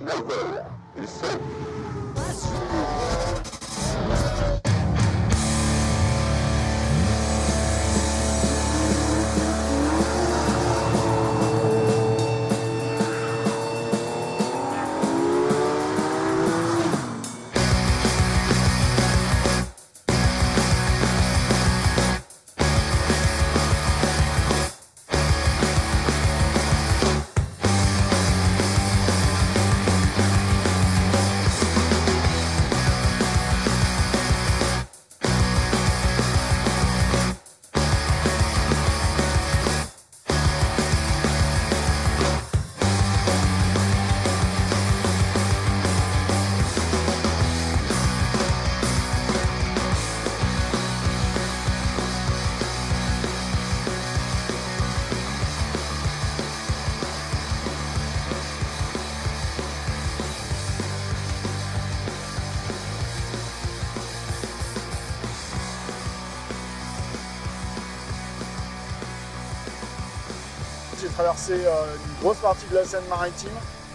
sniper is safe. J'ai traversé une grosse partie de la Seine-Maritime.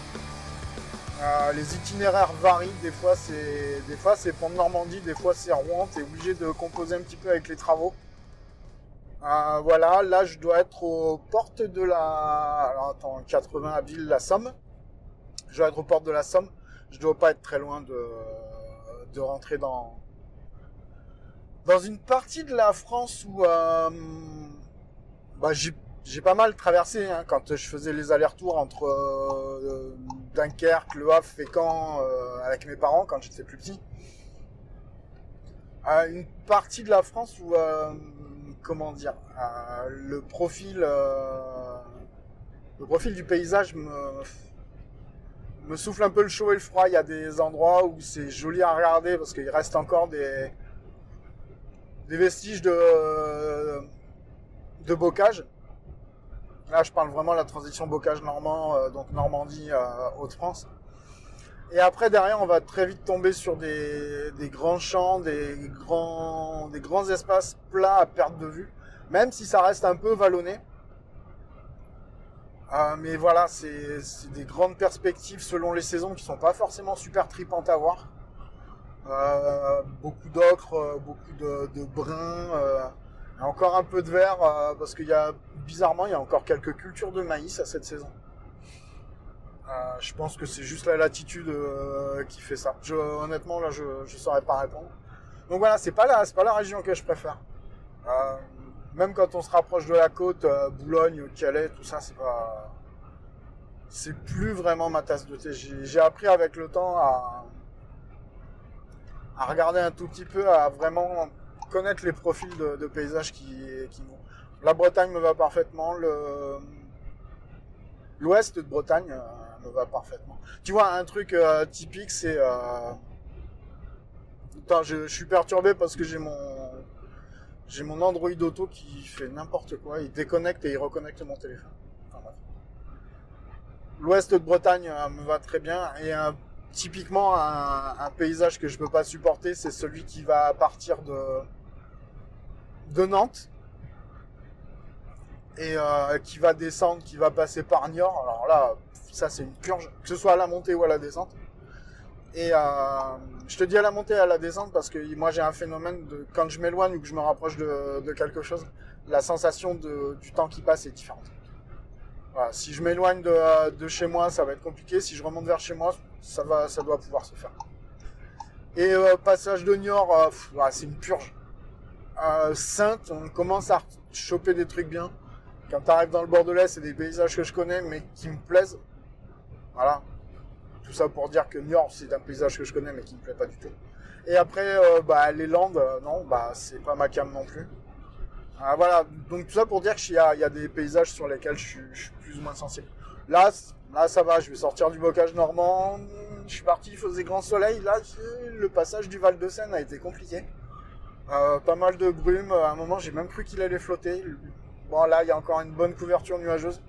Les itinéraires varient, des fois c'est Pont-de-Normandie, des fois c'est Rouen, tu es obligé de composer un petit peu avec les travaux. Voilà, là je dois être aux portes de la... Alors attends, 80 à Ville, la Somme. Je dois être aux portes de la Somme. Je dois pas être très loin de rentrer dans une partie de la France où j'ai pas mal traversé hein, quand je faisais les allers-retours entre Dunkerque, Le Havre et Caen avec mes parents quand j'étais plus petit. Une partie de la France où comment dire, le profil du paysage me souffle un peu le chaud et le froid. Il y a des endroits où c'est joli à regarder parce qu'il reste encore des vestiges de bocage. Là, je parle vraiment de la transition bocage-normand, donc Normandie, Hauts-de-France. Et après, derrière, on va très vite tomber sur des grands champs, des grands espaces plats à perte de vue, même si ça reste un peu vallonné. Mais voilà, c'est des grandes perspectives selon les saisons qui sont pas forcément super tripantes à voir. Beaucoup d'ocre, beaucoup de brun, encore un peu de vert, parce qu'il y a, bizarrement, il y a encore quelques cultures de maïs à cette saison. Je pense que c'est juste la latitude qui fait ça. Honnêtement, là, je saurais pas répondre. Donc voilà, c'est pas la région que je préfère. Même quand on se rapproche de la côte, Boulogne, Calais, tout ça, c'est plus vraiment ma tasse de thé. J'ai appris avec le temps à regarder un tout petit peu, à vraiment connaître les profils de paysages qui vont. La Bretagne me va parfaitement, l'ouest de Bretagne me va parfaitement. Tu vois, un truc typique, c'est... Attends, je suis perturbé parce que j'ai mon Android Auto qui fait n'importe quoi. Il déconnecte et il reconnecte mon téléphone. Enfin, bref. L'ouest de Bretagne me va très bien. Et typiquement, un paysage que je peux pas supporter, c'est celui qui va partir de Nantes et qui va descendre, qui va passer par Niort. Alors là, ça c'est une purge, que ce soit à la montée ou à la descente. Et je te dis à la montée et à la descente parce que moi j'ai un phénomène de quand je m'éloigne ou que je me rapproche de quelque chose, la sensation du temps qui passe est différente. Voilà, si je m'éloigne de chez moi, ça va être compliqué. Si je remonte vers chez moi, ça doit pouvoir se faire. Et passage de Niort, voilà, c'est une purge. Sainte, on commence à choper des trucs bien. Quand tu arrives dans le Bordelais, c'est des paysages que je connais, mais qui me plaisent. Voilà. Tout ça pour dire que Niort, c'est un paysage que je connais, mais qui me plaît pas du tout. Et après, les Landes, non, c'est pas ma came non plus. Voilà. Donc tout ça pour dire qu'il y a des paysages sur lesquels je suis plus ou moins sensible. Là, ça va, je vais sortir du bocage normand. Je suis parti, il faisait grand soleil. Là, le passage du Val de Seine a été compliqué. Pas mal de brume. À un moment, j'ai même cru qu'il allait flotter. Bon, là, il y a encore une bonne couverture nuageuse.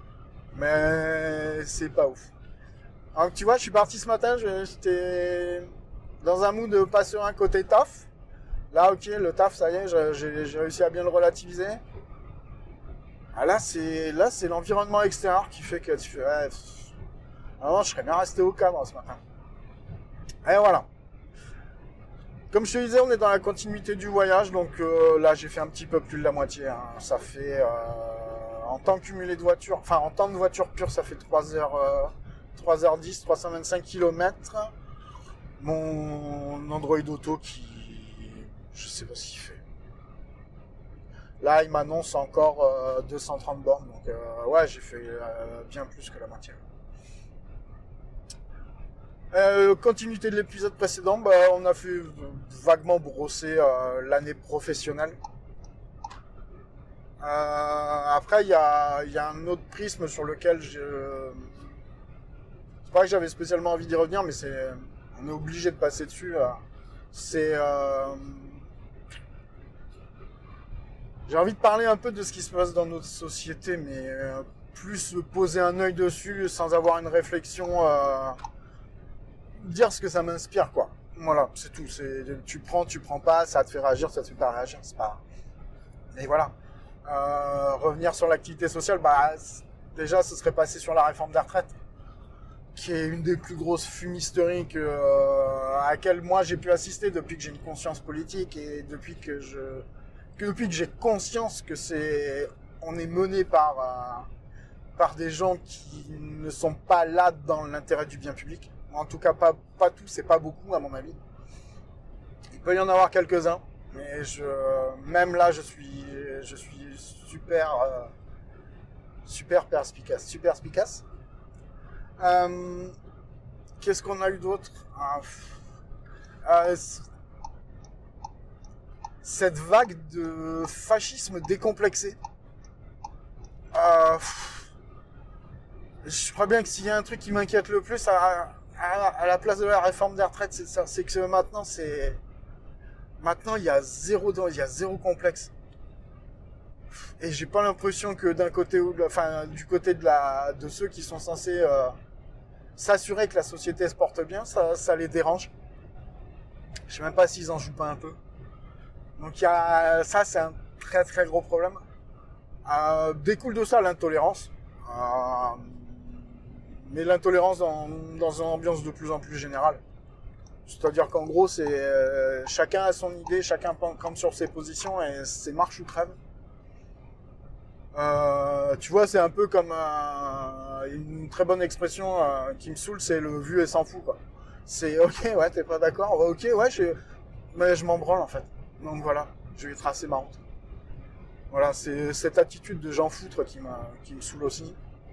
Mais c'est pas ouf. Donc, tu vois, je suis parti ce matin. J'étais dans un mood pas serein côté taf. Là, ok, le taf, ça y est, j'ai réussi à bien le relativiser. Là, c'est l'environnement extérieur qui fait que tu fais... Ouais, Alors, je serais bien resté au cadre ce matin. Et voilà. Comme je te disais, on est dans la continuité du voyage, donc là j'ai fait un petit peu plus de la moitié. Hein. Ça fait en temps cumulé de voiture, enfin en temps de voiture pure, ça fait 3h10, 325 km. Mon Android Auto qui, je sais pas ce qu'il fait. Là, il m'annonce encore 230 bornes, donc ouais, j'ai fait bien plus que la moitié. Continuité de l'épisode précédent, bah, on a fait vaguement brosser l'année professionnelle. Après, il y a un autre prisme sur lequel c'est pas que j'avais spécialement envie d'y revenir, mais on est obligé de passer dessus. C'est... J'ai envie de parler un peu de ce qui se passe dans notre société, mais plus poser un œil dessus sans avoir une réflexion... dire ce que ça m'inspire, quoi. Voilà, c'est tout. Tu prends pas, ça te fait réagir, ça te fait pas réagir, c'est pas... Et voilà. Revenir sur l'activité sociale, bah, déjà, ce serait passé sur la réforme des retraites, qui est une des plus grosses fumisteries à laquelle moi j'ai pu assister depuis que j'ai une conscience politique et depuis que j'ai conscience que on est mené par des gens qui ne sont pas là dans l'intérêt du bien public. En tout cas, pas tous et pas beaucoup, à mon avis. Il peut y en avoir quelques-uns, mais même là, je suis super perspicace. Qu'est-ce qu'on a eu d'autre? Cette vague de fascisme décomplexé. Je crois bien que s'il y a un truc qui m'inquiète le plus à la place de la réforme des retraites, c'est ça, c'est que maintenant il y a zéro complexe. Et j'ai pas l'impression que d'un côté du côté de ceux qui sont censés s'assurer que la société se porte bien, ça les dérange. Je sais même pas s'ils en jouent pas un peu. Donc ça, c'est un très très gros problème. Découle de ça l'intolérance. Mais l'intolérance dans une ambiance de plus en plus générale. C'est-à-dire qu'en gros, c'est chacun a son idée, chacun campe sur ses positions et c'est marche ou crève. Tu vois, c'est un peu comme une très bonne expression qui me saoule, c'est le vu et s'en fout, quoi. C'est ok, ouais, t'es pas d'accord, ok, ouais, mais je m'en branle en fait. Donc voilà, je vais tracer ma route. Voilà, c'est cette attitude de j'en foutre qui me saoule aussi.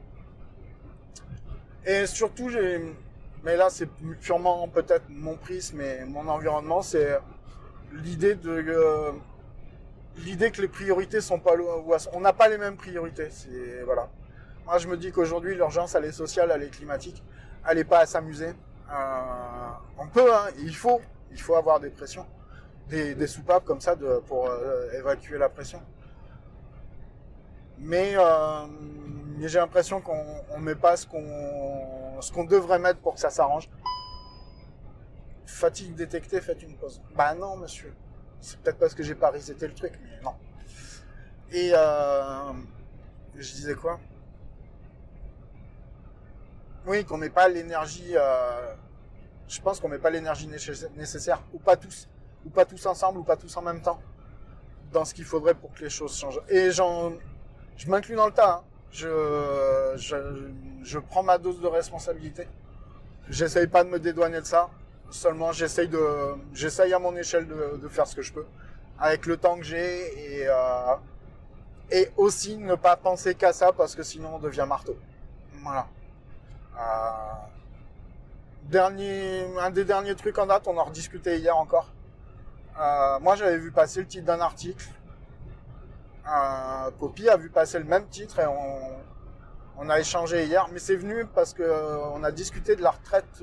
Et surtout, mais là c'est purement peut-être mon prisme et mon environnement, c'est l'idée que les priorités sont pas on n'a pas les mêmes priorités. C'est voilà. Moi je me dis qu'aujourd'hui l'urgence elle est sociale, elle est climatique, elle est pas à s'amuser. On peut, hein, il faut avoir des pressions, des soupapes comme ça pour évacuer la pression. Mais j'ai l'impression qu'on met pas ce qu'on devrait mettre pour que ça s'arrange. Fatigue détectée, faites une pause. Bah non, monsieur. C'est peut-être parce que j'ai pas reseté le truc, mais non. Et je disais quoi? Oui, qu'on met pas l'énergie. Je pense qu'on met pas l'énergie nécessaire, ou pas tous ensemble, ou pas tous en même temps, dans ce qu'il faudrait pour que les choses changent. Et je m'inclus dans le tas. Hein. Je prends ma dose de responsabilité. J'essaye pas de me dédouaner de ça. Seulement, j'essaye à mon échelle de faire ce que je peux, avec le temps que j'ai, et aussi ne pas penser qu'à ça, parce que sinon on devient marteau. Voilà. Un des derniers trucs en date, on en rediscutait hier encore. Moi, j'avais vu passer le titre d'un article. Poppy a vu passer le même titre et on a échangé hier, mais c'est venu parce que on a discuté de la retraite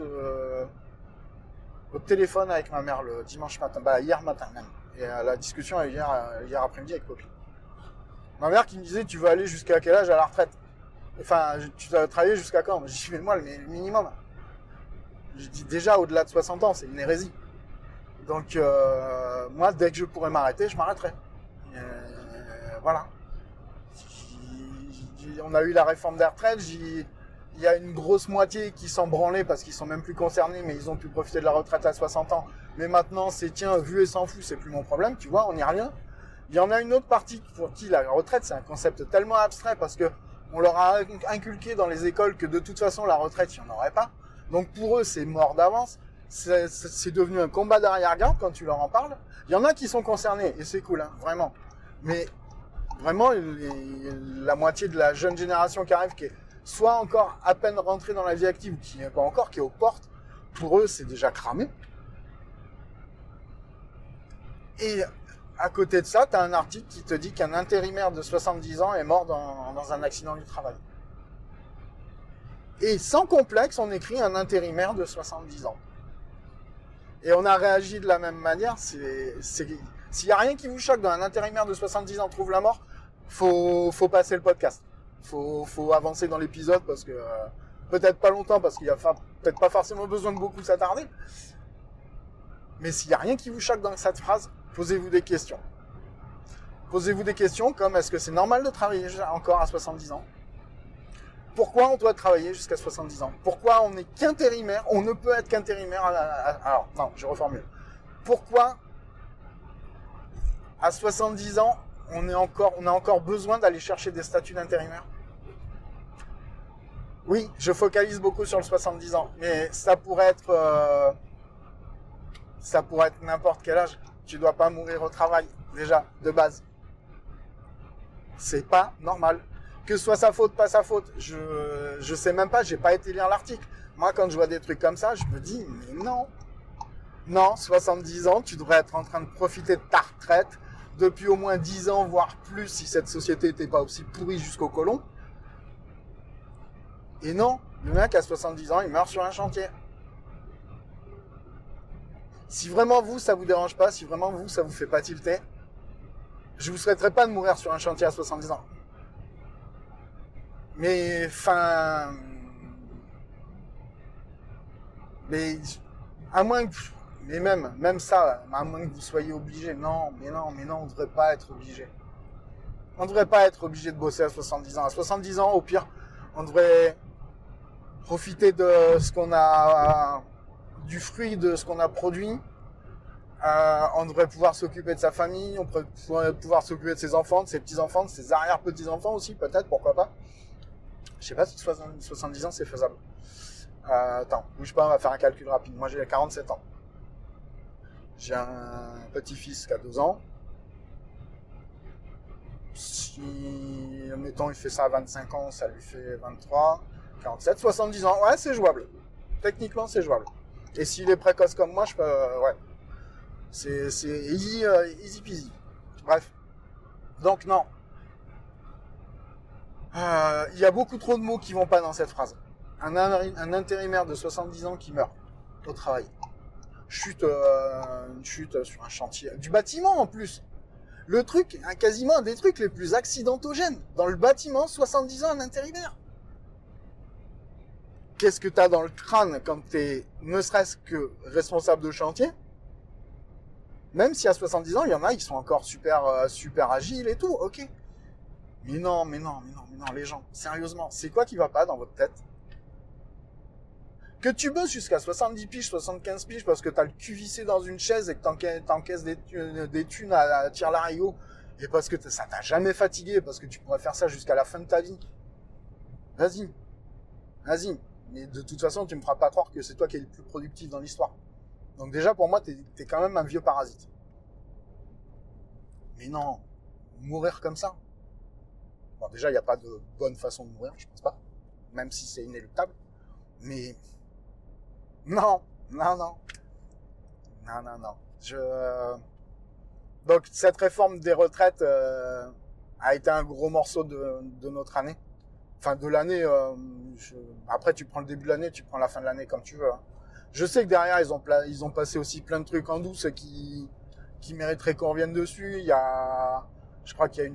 au téléphone avec ma mère le dimanche matin, hier matin même. Et la discussion est hier après-midi avec Poppy. Ma mère qui me disait, tu veux aller jusqu'à quel âge à la retraite? Enfin, tu vas travailler jusqu'à quand? J'ai dit, mais moi, le minimum. J'ai dit, déjà, au-delà de 60 ans, c'est une hérésie. Donc, moi, dès que je pourrais m'arrêter, je m'arrêterai. Voilà. On a eu la réforme des retraites, il y a une grosse moitié qui s'en branlaient parce qu'ils sont même plus concernés, mais ils ont pu profiter de la retraite à 60 ans. Mais maintenant, c'est tiens, vu et s'en fout, c'est plus mon problème, tu vois, on n'y revient. Il y en a une autre partie pour qui la retraite, c'est un concept tellement abstrait parce que on leur a inculqué dans les écoles que de toute façon, la retraite, il n'y en aurait pas. Donc pour eux, c'est mort d'avance. C'est devenu un combat d'arrière-garde quand tu leur en parles. Il y en a qui sont concernés et c'est cool, hein, vraiment. Mais vraiment, la moitié de la jeune génération qui arrive, qui est soit encore à peine rentrée dans la vie active, qui n'est pas encore, qui est aux portes, pour eux, c'est déjà cramé. Et à côté de ça, tu as un article qui te dit qu'un intérimaire de 70 ans est mort dans un accident du travail. Et sans complexe, on écrit un intérimaire de 70 ans. Et on a réagi de la même manière. S'il n'y a rien qui vous choque dans un intérimaire de 70 ans trouve la mort, faut passer le podcast. Faut avancer dans l'épisode parce que peut-être pas longtemps parce qu'il y a peut-être pas forcément besoin de beaucoup s'attarder. Mais s'il n'y a rien qui vous choque dans cette phrase, posez-vous des questions. Posez-vous des questions comme est-ce que c'est normal de travailler encore à 70 ans ? Pourquoi on doit travailler jusqu'à 70 ans ? Pourquoi on n'est qu'intérimaire ? On ne peut être qu'intérimaire alors, non, je reformule. Pourquoi, à 70 ans, on a encore besoin d'aller chercher des statuts d'intérimaire ? Oui, je focalise beaucoup sur le 70 ans, mais ça pourrait être n'importe quel âge. Tu dois pas mourir au travail, déjà, de base. C'est pas normal. Que ce soit sa faute, pas sa faute, je sais même pas, j'ai pas été lire l'article. Moi, quand je vois des trucs comme ça, je me dis, mais non. Non, 70 ans, tu devrais être en train de profiter de ta retraite depuis au moins 10 ans, voire plus, si cette société n'était pas aussi pourrie jusqu'au côlon. Et non, le mec à 70 ans, il meurt sur un chantier. Si vraiment vous, ça vous dérange pas, si vraiment vous, ça vous fait pas tilter, je vous souhaiterais pas de mourir sur un chantier à 70 ans. Mais, mais, à moins que, mais même ça, à moins que vous soyez obligé, non, on devrait pas être obligé. On devrait pas être obligé de bosser à 70 ans. À 70 ans, au pire, on devrait profiter de ce qu'on a, du fruit de ce qu'on a produit. On devrait pouvoir s'occuper de sa famille, on devrait pouvoir s'occuper de ses enfants, de ses petits-enfants, de ses arrière-petits-enfants aussi, peut-être, pourquoi pas. Je sais pas si 70 ans c'est faisable. Attends, bouge pas, on va faire un calcul rapide. Moi j'ai 47 ans. J'ai un petit-fils qui a 2 ans. Si, admettons, il fait ça à 25 ans, ça lui fait 23, 47, 70 ans. Ouais, c'est jouable. Techniquement, c'est jouable. Et s'il est précoce comme moi, je peux, ouais. C'est easy, easy peasy. Bref. Donc, non. Il y a beaucoup trop de mots qui vont pas dans cette phrase. Un intérimaire de 70 ans qui meurt au travail. Une chute sur un chantier. Du bâtiment en plus. Le truc, quasiment un des trucs les plus accidentogènes. Dans le bâtiment, 70 ans, un intérimaire. Qu'est-ce que t'as dans le crâne quand t'es ne serait-ce que responsable de chantier ? Même si à 70 ans, il y en a, ils sont encore super agiles et tout, ok. Mais non, les gens, sérieusement, c'est quoi qui va pas dans votre tête ? Que tu bosses jusqu'à 70 piges, 75 piges parce que t'as le cul vissé dans une chaise et que t'encaisses des thunes à tire-larigot et parce que ça t'a jamais fatigué, parce que tu pourrais faire ça jusqu'à la fin de ta vie. Vas-y. Mais de toute façon, tu me feras pas croire que c'est toi qui es le plus productif dans l'histoire. Donc déjà, pour moi, t'es quand même un vieux parasite. Mais non, mourir comme ça. Bon, déjà, il n'y a pas de bonne façon de mourir, je pense pas. Même si c'est inéluctable. Mais non. Donc, cette réforme des retraites a été un gros morceau de notre année. Enfin, de l'année. Après, tu prends le début de l'année, tu prends la fin de l'année comme tu veux. Hein. Je sais que derrière, ils ont passé aussi plein de trucs en douce qui mériteraient qu'on revienne dessus. Je crois qu'il y a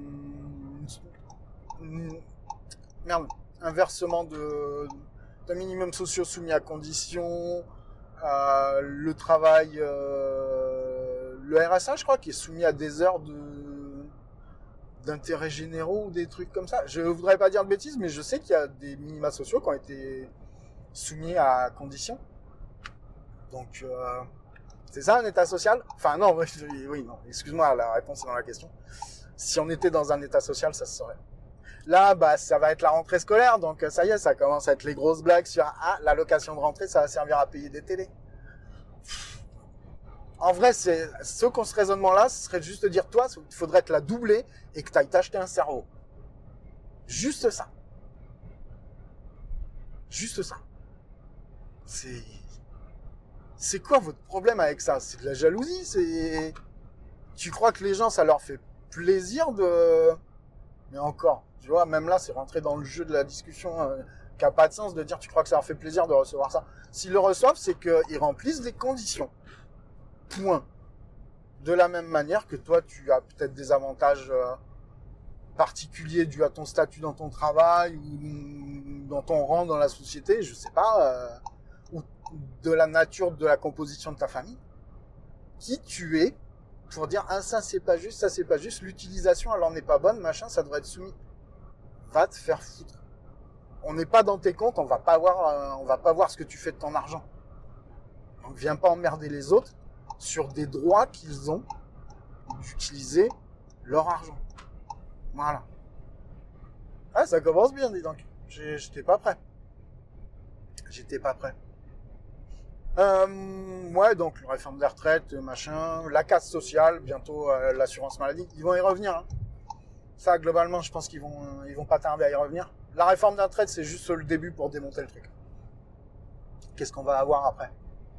un versement d'un minimum social soumis à condition, le travail, le RSA, je crois, qui est soumis à des heures d'intérêts généraux ou des trucs comme ça. Je voudrais pas dire de bêtises, mais je sais qu'il y a des minima sociaux qui ont été soumis à conditions. Donc, c'est ça un état social? Enfin non, oui, non, excuse-moi, la réponse est dans la question. Si on était dans un état social, ça se saurait. Là, bah, ça va être la rentrée scolaire, donc ça y est, ça commence à être les grosses blagues sur l'allocation de rentrée, ça va servir à payer des télés. En vrai, ce qu'on ce raisonnement-là, ce serait juste de dire, toi, il faudrait te la doubler et que tu ailles t'acheter un cerveau. Juste ça. Juste ça. C'est quoi votre problème avec ça? C'est de la jalousie? Tu crois que les gens, ça leur fait plaisir de... Mais encore, tu vois, même là, c'est rentré dans le jeu de la discussion qui n'a pas de sens de dire tu crois que ça leur fait plaisir de recevoir ça. S'ils le reçoivent, c'est qu'ils remplissent les conditions. Point. De la même manière que toi, tu as peut-être des avantages particuliers dus à ton statut dans ton travail ou dans ton rang dans la société, je sais pas, ou de la nature de la composition de ta famille. Qui tu es pour dire ça c'est pas juste, ça c'est pas juste, l'utilisation elle en est pas bonne, machin, ça devrait être soumis. Va te faire foutre. On n'est pas dans tes comptes, on va pas voir ce que tu fais de ton argent. Donc viens pas emmerder les autres sur des droits qu'ils ont d'utiliser leur argent. Voilà. Ah, ça commence bien, dis donc. J'étais pas prêt. Ouais, donc la réforme des retraites, machin, la casse sociale, bientôt l'assurance maladie, ils vont y revenir. Hein. Ça, globalement, je pense qu'ils vont pas tarder à y revenir. La réforme des retraites, c'est juste le début pour démonter le truc. Qu'est-ce qu'on va avoir après?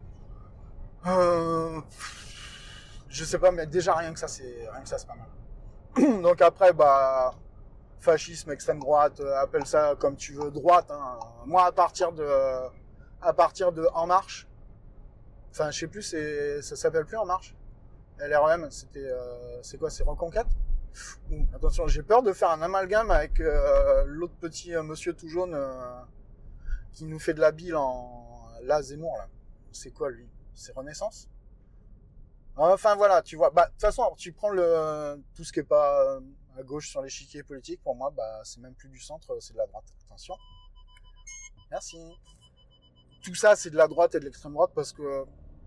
Je sais pas, mais déjà rien que ça, c'est pas mal. Donc après, bah, fascisme, extrême droite, appelle ça comme tu veux, droite. Hein. Moi, à partir de En Marche, enfin, je sais plus, ça s'appelle plus En Marche. LREM, c'est quoi, c'est Reconquête? Attention, j'ai peur de faire un amalgame avec l'autre petit monsieur tout jaune qui nous fait de la bile là, Zemmour, là. C'est quoi, lui? C'est Renaissance? Enfin, voilà, tu vois. Bah, de toute façon, tu prends tout ce qui est pas à gauche sur l'échiquier politique, pour moi, bah, c'est même plus du centre, c'est de la droite. Attention. Merci. Tout ça, c'est de la droite et de l'extrême droite parce que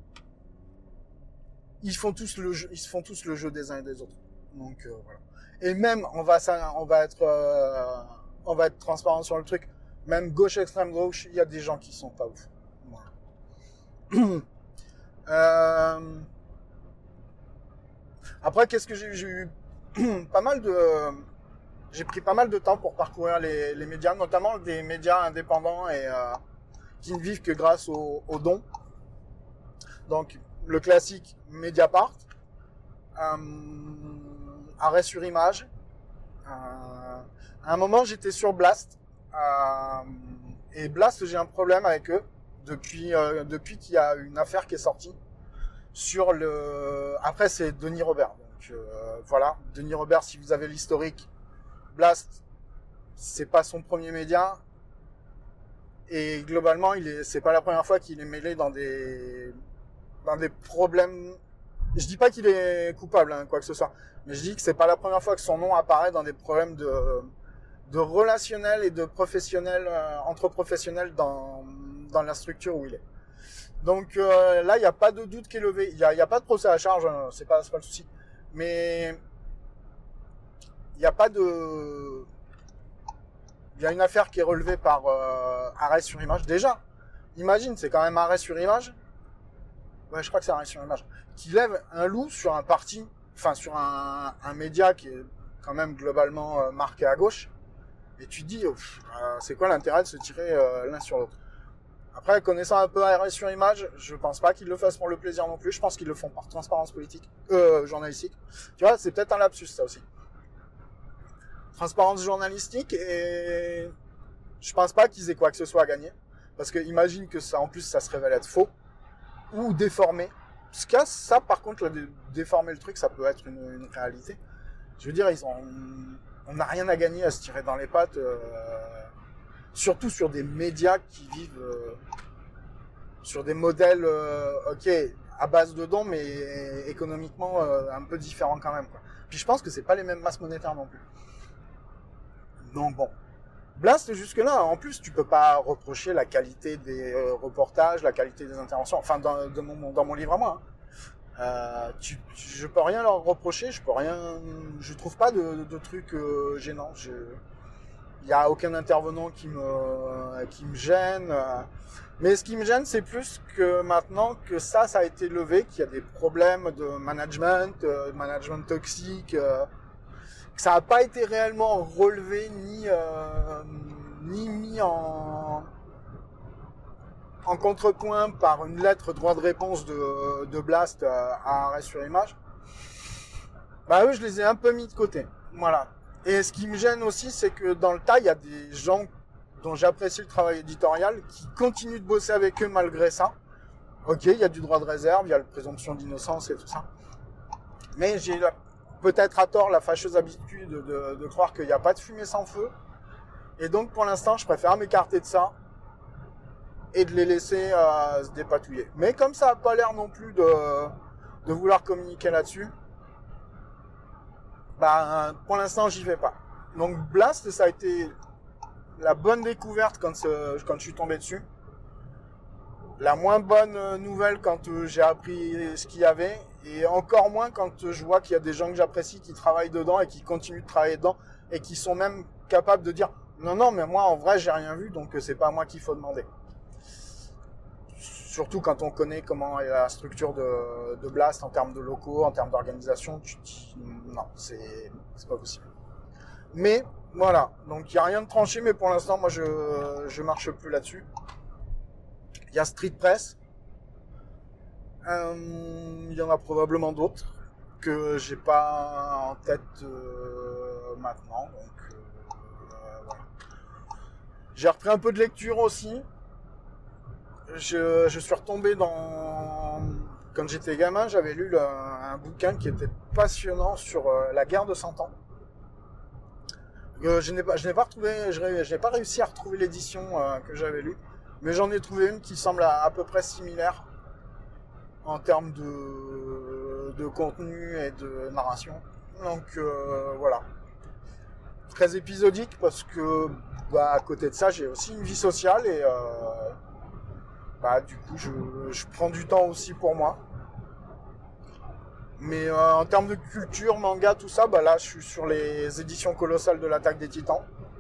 ils se font tous le jeu des uns et des autres. Donc voilà. Et même on va être transparent sur le truc. Même gauche extrême gauche, il y a des gens qui sont pas ouf. Voilà. Après, qu'est-ce que j'ai eu j'ai pris pas mal de temps pour parcourir les médias, notamment des médias indépendants et qui ne vivent que grâce aux dons. Donc le classique Mediapart, Arrêt sur image. À un moment, j'étais sur Blast. Et Blast, j'ai un problème avec eux depuis qu'il y a une affaire qui est sortie sur Après, c'est Denis Robert. Donc voilà, Denis Robert, si vous avez l'historique, Blast, c'est pas son premier média. Et globalement, c'est pas la première fois qu'il est mêlé dans des problèmes. Je dis pas qu'il est coupable, hein, quoi que ce soit. Mais je dis que c'est pas la première fois que son nom apparaît dans des problèmes de relationnel et de professionnel, entre professionnels dans la structure où il est. Donc là, il n'y a pas de doute qui est levé. Il y a pas de procès à charge, hein, c'est pas le souci. Mais il n'y a pas de... Il y a une affaire qui est relevée par Arrêt sur image. Déjà, imagine, c'est quand même Arrêt sur image. Ouais, je crois que c'est Arrêt sur image. Qui lève un loup sur un parti, enfin sur un média qui est quand même globalement marqué à gauche. Et tu te dis, c'est quoi l'intérêt de se tirer l'un sur l'autre? Après, connaissant un peu Arrêt sur image, je pense pas qu'ils le fassent pour le plaisir non plus. Je pense qu'ils le font par transparence politique, journalistique. Tu vois, c'est peut-être un lapsus, ça aussi. Transparence journalistique, et je pense pas qu'ils aient quoi que ce soit à gagner. Parce que imagine que ça, en plus, ça se révèle être faux ou déformé. Parce que ça, par contre, déformer le truc, ça peut être une réalité. Je veux dire, on n'a rien à gagner à se tirer dans les pattes, surtout sur des médias qui vivent sur des modèles, ok, à base de dons, mais économiquement un peu différents quand même, quoi. Puis je pense que c'est pas les mêmes masses monétaires non plus. Donc bon. Blast, jusque-là, en plus, tu peux pas reprocher la qualité des reportages, la qualité des interventions, enfin, dans mon livre à moi. Je peux rien leur reprocher, je trouve pas de trucs gênants. Il y a aucun intervenant qui me gêne. Mais ce qui me gêne, c'est plus que maintenant que ça a été levé, qu'il y a des problèmes de management toxique, que ça n'a pas été réellement relevé ni mis en contrepoint par une lettre droit de réponse de Blast à Arrêt sur Image. Bah eux, je les ai un peu mis de côté. Voilà. Et ce qui me gêne aussi, c'est que dans le tas, il y a des gens dont j'apprécie le travail éditorial qui continuent de bosser avec eux malgré ça. Ok, il y a du droit de réserve, il y a la présomption d'innocence et tout ça. Mais j'ai peut-être à tort la fâcheuse habitude de croire qu'il n'y a pas de fumée sans feu. Et donc pour l'instant, je préfère m'écarter de ça et de les laisser se dépatouiller. Mais comme ça n'a pas l'air non plus de vouloir communiquer là-dessus, bah, pour l'instant, j'y vais pas. Donc Blast, ça a été la bonne découverte quand je suis tombé dessus. La moins bonne nouvelle quand j'ai appris ce qu'il y avait. Et encore moins quand je vois qu'il y a des gens que j'apprécie qui travaillent dedans et qui continuent de travailler dedans et qui sont même capables de dire non, mais moi en vrai j'ai rien vu, donc c'est pas à moi qu'il faut demander. Surtout quand on connaît comment est la structure de Blast en termes de locaux, en termes d'organisation, tu te dis non, c'est pas possible. Mais voilà, donc il n'y a rien de tranché, mais pour l'instant moi je marche plus là-dessus. Il y a Street Press. Il y en a probablement d'autres que j'ai pas en tête maintenant. Donc, voilà. J'ai repris un peu de lecture aussi. Je suis retombé dans... Quand j'étais gamin, j'avais lu un bouquin qui était passionnant sur la guerre de 100 ans. Je n'ai pas réussi à retrouver l'édition que j'avais lue, mais j'en ai trouvé une qui semble à peu près similaire en termes de contenu et de narration. Donc voilà. Très épisodique parce que à côté de ça, j'ai aussi une vie sociale et du coup, je prends du temps aussi pour moi. Mais en termes de culture, manga, tout ça, là, je suis sur les éditions colossales de l'Attaque des Titans.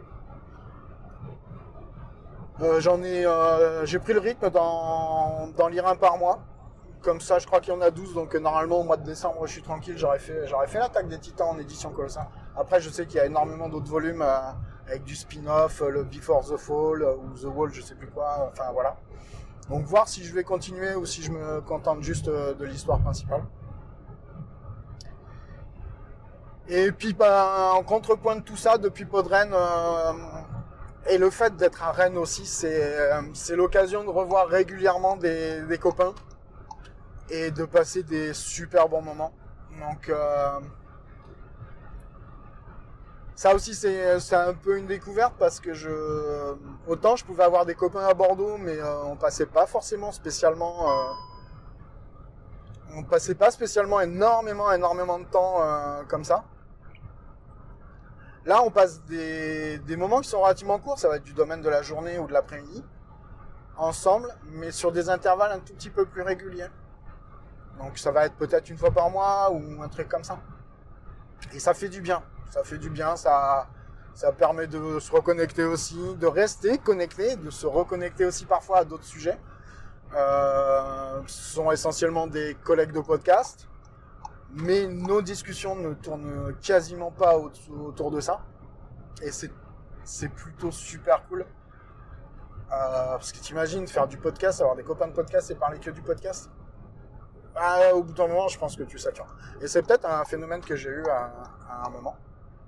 J'ai pris le rythme d'en lire un par mois. Comme ça, je crois qu'il y en a 12, donc normalement au mois de décembre, je suis tranquille, j'aurais fait l'Attaque des Titans en édition colossale. Après, je sais qu'il y a énormément d'autres volumes avec du spin-off, le Before the Fall ou The Wall, je sais plus quoi, enfin voilà. Donc voir si je vais continuer ou si je me contente juste de l'histoire principale. Et puis en contrepoint de tout ça, depuis Podren, et le fait d'être à Rennes aussi, c'est l'occasion de revoir régulièrement des copains et de passer des super bons moments. Donc ça aussi c'est un peu une découverte parce que autant je pouvais avoir des copains à Bordeaux, mais on passait pas spécialement énormément de temps comme ça. Là on passe des moments qui sont relativement courts, ça va être du domaine de la journée ou de l'après-midi ensemble, mais sur des intervalles un tout petit peu plus réguliers. Donc ça va être peut-être une fois par mois ou un truc comme ça. Et ça fait du bien. Ça permet de se reconnecter aussi, de rester connecté, de se reconnecter aussi parfois à d'autres sujets. Ce sont essentiellement des collègues de podcast, mais nos discussions ne tournent quasiment pas autour de ça. Et c'est plutôt super cool. Parce que t'imagines faire du podcast, avoir des copains de podcast et parler que du podcast. Au bout d'un moment, je pense que tu satures. Et c'est peut-être un phénomène que j'ai eu à un moment.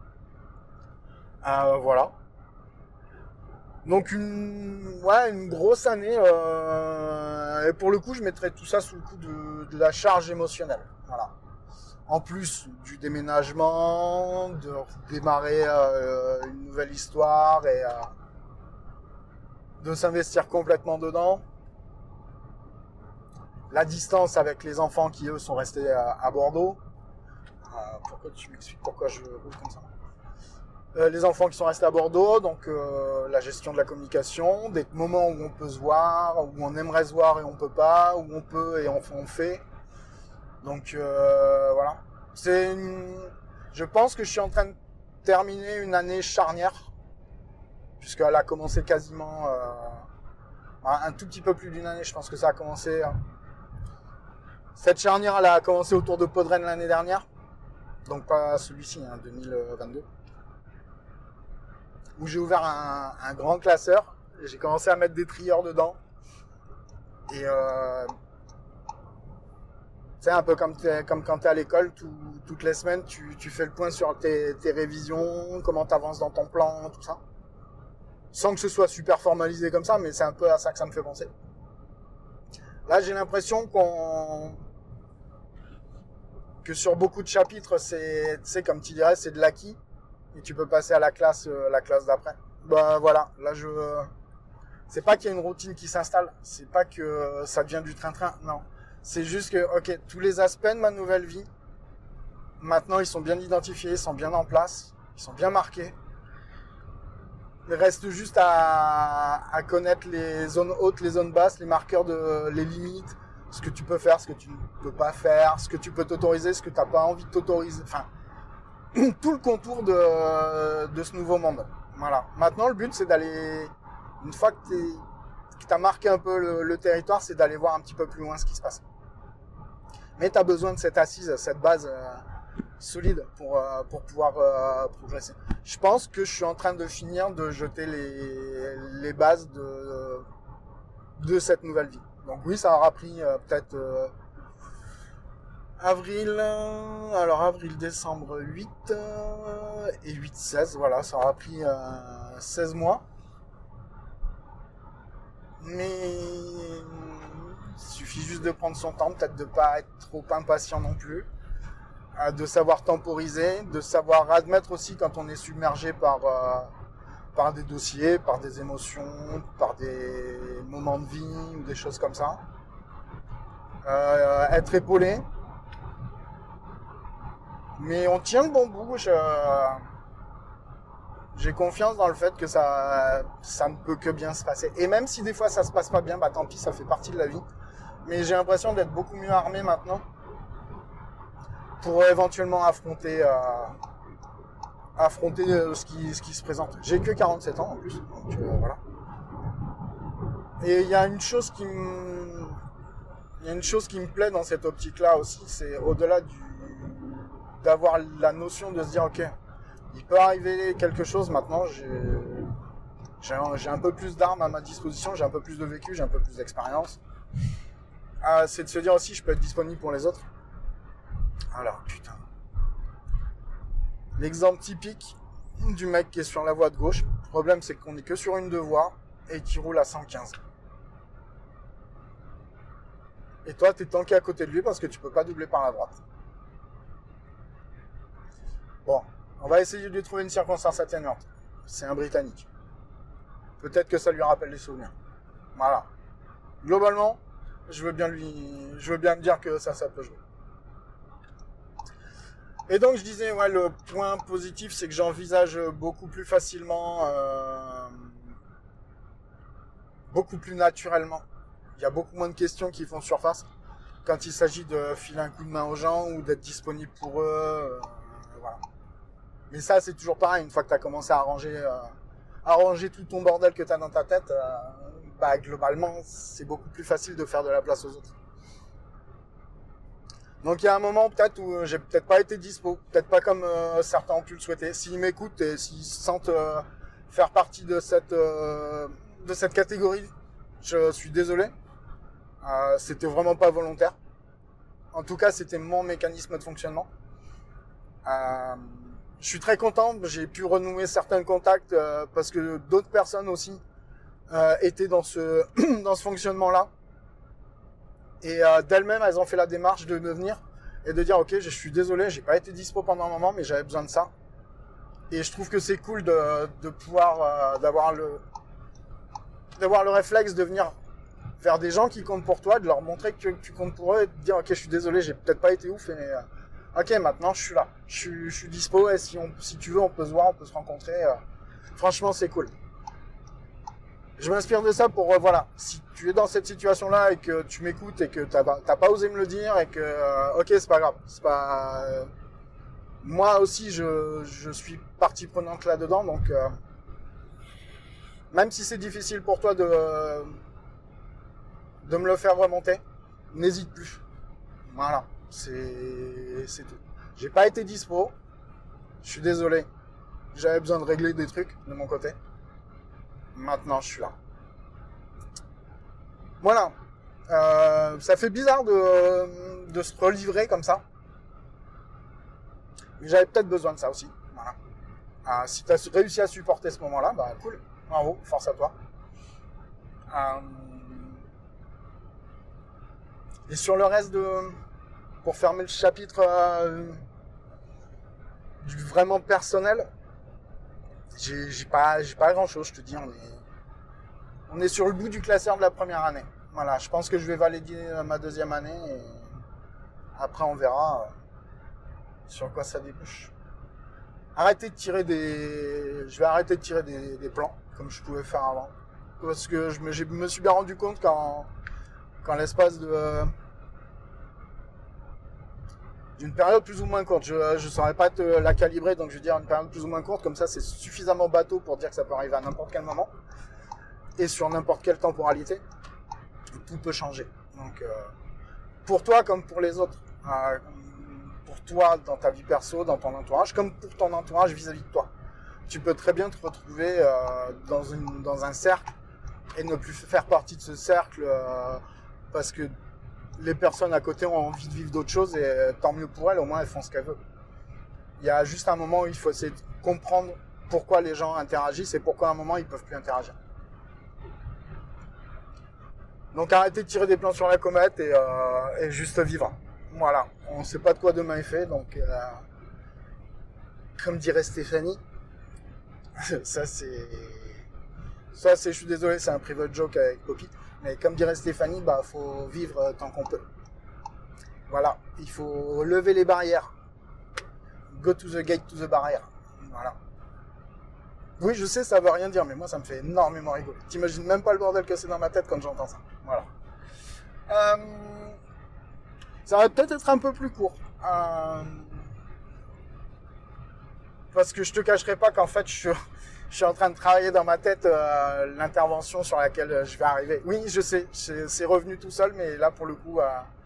Voilà. Donc une grosse année. Et pour le coup, je mettrais tout ça sous le coup de la charge émotionnelle. Voilà. En plus du déménagement, de démarrer une nouvelle histoire et de s'investir complètement dedans. La distance avec les enfants qui, eux, sont restés à Bordeaux. pourquoi tu m'expliques pourquoi je roule comme ça. Les enfants qui sont restés à Bordeaux, donc la gestion de la communication, des moments où on peut se voir, où on aimerait se voir et on peut pas, où on peut et on fait. Donc voilà. Je pense que je suis en train de terminer une année charnière, puisqu'elle a commencé quasiment un tout petit peu plus d'une année. Je pense que ça a commencé. Cette charnière, elle a commencé autour de Podren l'année dernière, donc pas celui-ci, 2022. Où j'ai ouvert un grand classeur, et j'ai commencé à mettre des trieurs dedans. Et c'est un peu comme quand tu es à l'école, toutes les semaines, tu fais le point sur tes révisions, comment tu avances dans ton plan, tout ça. Sans que ce soit super formalisé comme ça, mais c'est un peu à ça que ça me fait penser. Là, j'ai l'impression que sur beaucoup de chapitres, c'est comme tu dirais, c'est de l'acquis. Et tu peux passer à la classe d'après. Ben voilà, là c'est pas qu'il y a une routine qui s'installe, c'est pas que ça devient du train-train, non. C'est juste que, ok, tous les aspects de ma nouvelle vie, maintenant ils sont bien identifiés, ils sont bien en place, ils sont bien marqués. Il reste juste à connaître les zones hautes, les zones basses, les marqueurs les limites, ce que tu peux faire, ce que tu ne peux pas faire, ce que tu peux t'autoriser, ce que tu n'as pas envie de t'autoriser, enfin, tout le contour de ce nouveau monde. Voilà. Maintenant, le but, c'est d'aller, une fois que tu as marqué un peu le territoire, c'est d'aller voir un petit peu plus loin ce qui se passe. Mais tu as besoin de cette assise, cette base solide pour pouvoir progresser. Je pense que je suis en train de finir de jeter les bases de cette nouvelle vie. Donc oui, ça aura pris peut-être avril, décembre 8 et 8-16, voilà, ça aura pris 16 mois. Mais il suffit juste de prendre son temps, peut-être de ne pas être trop impatient non plus, de savoir temporiser, de savoir admettre aussi quand on est submergé par des dossiers, par des émotions, par des moments de vie ou des choses comme ça. Être épaulé. Mais on tient le bon bout. J'ai confiance dans le fait que ça ne peut que bien se passer. Et même si des fois ça se passe pas bien, bah tant pis, ça fait partie de la vie. Mais j'ai l'impression d'être beaucoup mieux armé maintenant pour éventuellement affronter ce qui se présente. J'ai que 47 ans en plus, donc voilà. Et il y a une chose qui me plaît dans cette optique-là aussi, c'est au-delà d'avoir la notion de se dire ok, il peut arriver quelque chose maintenant, j'ai un peu plus d'armes à ma disposition, j'ai un peu plus de vécu, j'ai un peu plus d'expérience. C'est de se dire aussi je peux être disponible pour les autres. Alors putain. L'exemple typique du mec qui est sur la voie de gauche, le problème c'est qu'on est que sur une deux voies et qui roule à 115. Et toi t'es tanké à côté de lui parce que tu peux pas doubler par la droite. Bon, on va essayer de lui trouver une circonstance atténuante. C'est un Britannique. Peut-être que ça lui rappelle des souvenirs. Voilà. Globalement, je veux bien me dire que ça peut jouer. Et donc je disais, ouais, le point positif, c'est que j'envisage beaucoup plus facilement, beaucoup plus naturellement. Il y a beaucoup moins de questions qui font surface quand il s'agit de filer un coup de main aux gens ou d'être disponible pour eux. Voilà. Mais ça, c'est toujours pareil. Une fois que tu as commencé à ranger tout ton bordel que tu as dans ta tête, bah, globalement, c'est beaucoup plus facile de faire de la place aux autres. Donc il y a un moment peut-être où j'ai peut-être pas été dispo, peut-être pas comme certains ont pu le souhaiter. S'ils m'écoutent et s'ils sentent faire partie de cette catégorie, je suis désolé. C'était vraiment pas volontaire. En tout cas, c'était mon mécanisme de fonctionnement. Je suis très content, j'ai pu renouer certains contacts parce que d'autres personnes aussi étaient dans ce fonctionnement-là. Et d'elles-mêmes, elles ont fait la démarche de venir et de dire ok, je suis désolé, j'ai pas été dispo pendant un moment, mais j'avais besoin de ça. Et je trouve que c'est cool de pouvoir d'avoir le réflexe de venir vers des gens qui comptent pour toi, de leur montrer que tu comptes pour eux et de dire ok, je suis désolé, j'ai peut-être pas été ouf, mais ok, maintenant je suis là. je suis dispo et si tu veux, on peut se voir, on peut se rencontrer. Franchement, c'est cool. Je m'inspire de ça pour, voilà, si tu es dans cette situation-là et que tu m'écoutes et que t'as pas osé me le dire et que, ok, c'est pas grave, c'est pas... moi aussi, je suis partie prenante là-dedans, donc même si c'est difficile pour toi de me le faire remonter, n'hésite plus. Voilà, c'est tout. J'ai pas été dispo, je suis désolé, j'avais besoin de régler des trucs de mon côté. Maintenant, je suis là. Voilà. Ça fait bizarre de se relivrer comme ça. Mais j'avais peut-être besoin de ça aussi. Voilà. Si tu as réussi à supporter ce moment-là, bah cool. Bravo, force à toi. Et sur le reste pour fermer le chapitre du vraiment personnel, j'ai pas grand chose, je te dis, on est sur le bout du classeur de la première année. Voilà, je pense que je vais valider ma deuxième année et après on verra sur quoi ça débouche. Je vais arrêter de tirer des plans comme je pouvais faire avant. Parce que je me suis bien rendu compte quand l'espace d'une période plus ou moins courte, je saurais pas te la calibrer, donc je vais dire une période plus ou moins courte, comme ça c'est suffisamment bateau pour dire que ça peut arriver à n'importe quel moment et sur n'importe quelle temporalité, tout peut changer. Donc pour toi comme pour les autres, pour toi dans ta vie perso, dans ton entourage, comme pour ton entourage vis-à-vis de toi, tu peux très bien te retrouver dans un cercle et ne plus faire partie de ce cercle parce que les personnes à côté ont envie de vivre d'autres choses et tant mieux pour elles, au moins elles font ce qu'elles veulent. Il y a juste un moment où il faut essayer de comprendre pourquoi les gens interagissent et pourquoi à un moment ils peuvent plus interagir. Donc arrêtez de tirer des plans sur la comète et juste vivre. Voilà, on ne sait pas de quoi demain est fait, donc comme dirait Stéphanie, ça c'est, je suis désolé, c'est un private joke avec Poppy. Mais comme dirait Stéphanie, bah faut vivre tant qu'on peut. Voilà, il faut lever les barrières. Go to the gate to the barrière. Voilà. Oui, je sais, ça veut rien dire, mais moi ça me fait énormément rigoler. T'imagines même pas le bordel que c'est dans ma tête quand j'entends ça. Voilà. Ça va peut-être être un peu plus court. Parce que je te cacherai pas qu'en fait je suis en train de travailler dans ma tête l'intervention sur laquelle je vais arriver. Oui, je sais, c'est revenu tout seul, mais là pour le coup,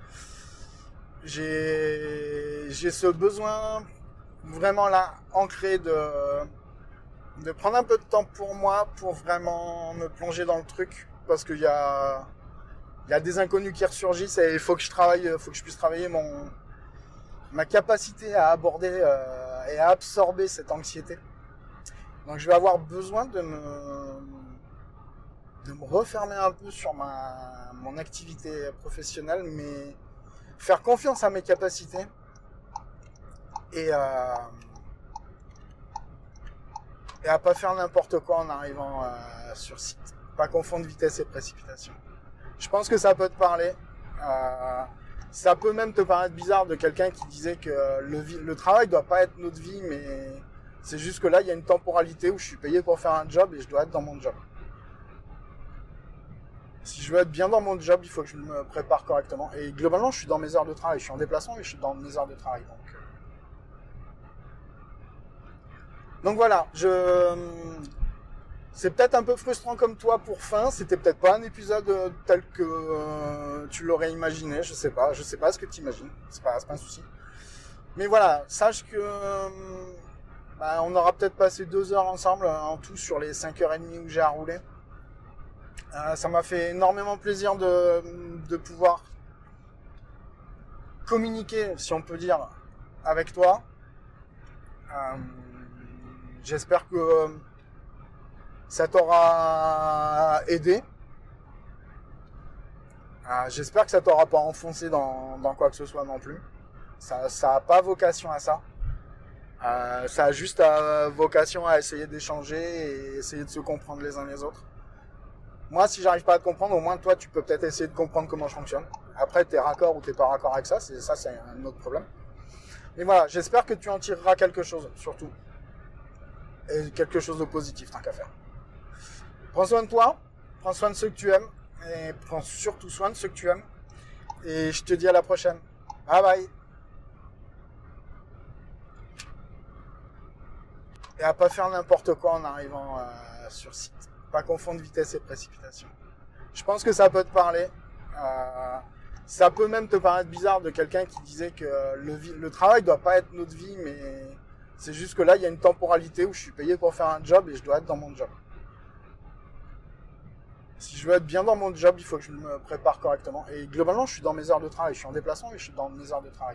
j'ai ce besoin vraiment là ancré de prendre un peu de temps pour moi, pour vraiment me plonger dans le truc, parce qu'il y a des inconnus qui ressurgissent et il faut que je puisse travailler ma capacité à aborder et à absorber cette anxiété. Donc je vais avoir besoin de me refermer un peu sur mon activité professionnelle, mais faire confiance à mes capacités et à pas faire n'importe quoi en arrivant sur site. Pas confondre vitesse et précipitation. Je pense que ça peut te parler. Ça peut même te paraître bizarre de quelqu'un qui disait que le travail doit pas être notre vie, mais c'est juste que là, il y a une temporalité où je suis payé pour faire un job et je dois être dans mon job. Si je veux être bien dans mon job, il faut que je me prépare correctement. Et globalement, je suis dans mes heures de travail. Je suis en déplacement, mais je suis dans mes heures de travail. Donc voilà, c'est peut-être un peu frustrant comme toi pour fin. C'était peut-être pas un épisode tel que tu l'aurais imaginé. Je sais pas ce que tu imagines. C'est pas un souci. Mais voilà, sache que on aura peut-être passé 2 heures ensemble en tout sur les 5h30 où j'ai à rouler. Ça m'a fait énormément plaisir de pouvoir communiquer, si on peut dire, avec toi. J'espère que ça t'aura aidé. J'espère que ça t'aura pas enfoncé dans quoi que ce soit non plus. Ça a pas vocation à ça. Ça a juste vocation à essayer d'échanger et essayer de se comprendre les uns les autres. Moi, si j'arrive pas à te comprendre, au moins toi, tu peux peut-être essayer de comprendre comment je fonctionne. Après, t'es raccord ou t'es pas raccord avec ça, c'est un autre problème. Et voilà, j'espère que tu en tireras quelque chose, surtout. Et quelque chose de positif, tant qu'à faire. Prends soin de toi, prends soin de ceux que tu aimes, et prends surtout soin de ceux que tu aimes. Et je te dis à la prochaine. Bye bye. Et à pas faire n'importe quoi en arrivant sur site. Pas confondre vitesse et précipitation. Je pense que ça peut te parler. Ça peut même te paraître bizarre de quelqu'un qui disait que le travail doit pas être notre vie, mais c'est juste que là, il y a une temporalité où je suis payé pour faire un job et je dois être dans mon job. Si je veux être bien dans mon job, il faut que je me prépare correctement. Et globalement, je suis dans mes heures de travail. Je suis en déplacement, mais je suis dans mes heures de travail.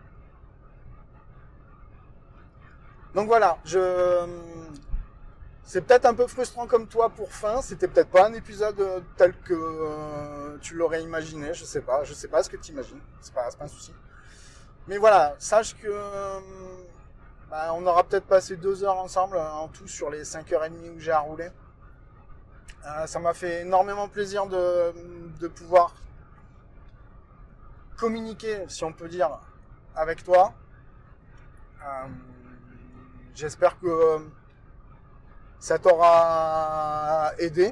Donc voilà, c'est peut-être un peu frustrant comme toi pour fin. C'était peut-être pas un épisode tel que tu l'aurais imaginé. Je sais pas ce que tu imagines. C'est pas un souci. Mais voilà, sache que on aura peut-être passé 2 heures ensemble en tout sur les 5h30 où j'ai à rouler. Ça m'a fait énormément plaisir de pouvoir communiquer, si on peut dire, avec toi. J'espère que ça t'aura aidé.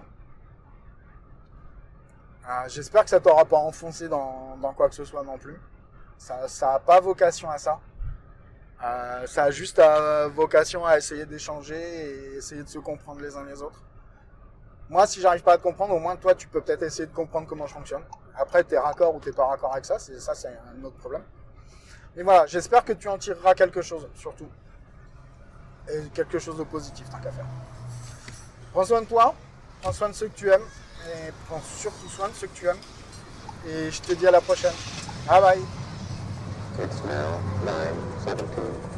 J'espère que ça t'aura pas enfoncé dans quoi que ce soit non plus. Ça n'a pas vocation à ça. Ça a juste vocation à essayer d'échanger et essayer de se comprendre les uns les autres. Moi, si j'arrive pas à te comprendre, au moins toi, tu peux peut-être essayer de comprendre comment je fonctionne. Après, t'es raccord ou t'es pas raccord avec ça, c'est un autre problème. Mais voilà, j'espère que tu en tireras quelque chose, surtout. Et quelque chose de positif, tant qu'à faire. Prends soin de toi, prends soin de ceux que tu aimes, et prends surtout soin de ceux que tu aimes. Et je te dis à la prochaine. Bye bye. It's now 9:17.